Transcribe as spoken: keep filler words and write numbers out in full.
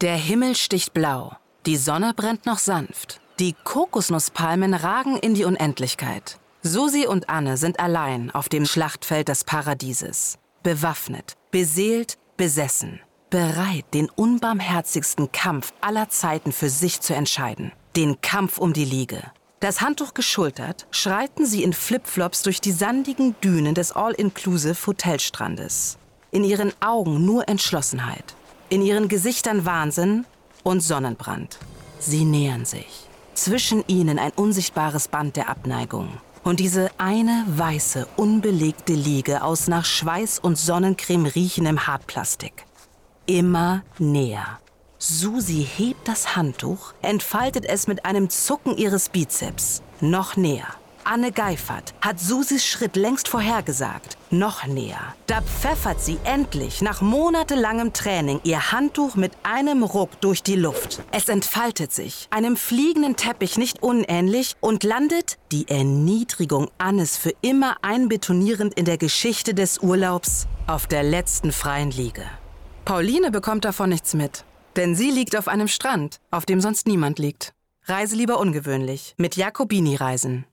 Der Himmel sticht blau, die Sonne brennt noch sanft. Die Kokosnusspalmen ragen in die Unendlichkeit. Susi und Anne sind allein auf dem Schlachtfeld des Paradieses. Bewaffnet, beseelt, besessen. Bereit, den unbarmherzigsten Kampf aller Zeiten für sich zu entscheiden. Den Kampf um die Liege. Das Handtuch geschultert, schreiten sie in Flipflops durch die sandigen Dünen des All-Inclusive-Hotelstrandes. In ihren Augen nur Entschlossenheit. In ihren Gesichtern Wahnsinn und Sonnenbrand. Sie nähern sich. Zwischen ihnen ein unsichtbares Band der Abneigung. Und diese eine weiße, unbelegte Liege aus nach Schweiß und Sonnencreme riechendem Hartplastik. Immer näher. Susi hebt das Handtuch, entfaltet es mit einem Zucken ihres Bizeps. Noch näher. Anne Geifert hat Susis Schritt längst vorhergesagt. Noch näher. Da pfeffert sie endlich nach monatelangem Training ihr Handtuch mit einem Ruck durch die Luft. Es entfaltet sich, einem fliegenden Teppich nicht unähnlich, und landet, die Erniedrigung Annes für immer einbetonierend in der Geschichte des Urlaubs, auf der letzten freien Liege. Pauline bekommt davon nichts mit, denn sie liegt auf einem Strand, auf dem sonst niemand liegt. Reise lieber ungewöhnlich mit Jacobini Reisen.